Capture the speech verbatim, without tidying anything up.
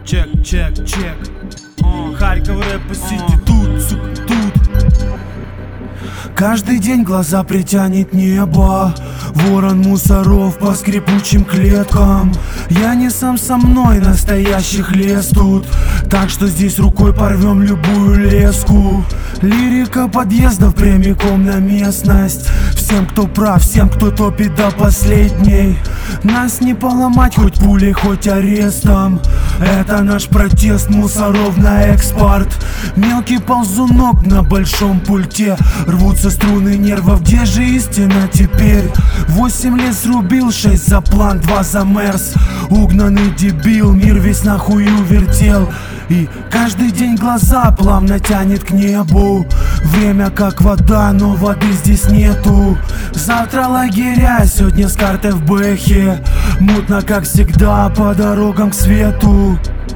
Чек, чек, чек. О, Харьков рэп сити, тут, сука, тут. Каждый день глаза притянет небо, ворон мусоров по скрипучим клеткам. Я не сам со мной, настоящих лес тут, так что здесь рукой порвем любую леску. Лирика подъездов прямиком на местность. Всем, кто прав, всем, кто топит до последней. Нас не поломать хоть пулей, хоть арестом. Это наш протест мусоров на экспорт. Мелкий ползунок на большом пульте. Рвутся струны нервов, где же истина теперь? Восемь лет срубил, шесть за план, два за мерс. Угнанный дебил, мир весь нахую вертел. И каждый день глаза плавно тянет к небу. Время как вода, но воды здесь нету. Завтра лагеря, сегодня с картой в бэхе. Мутно как всегда по дорогам к свету.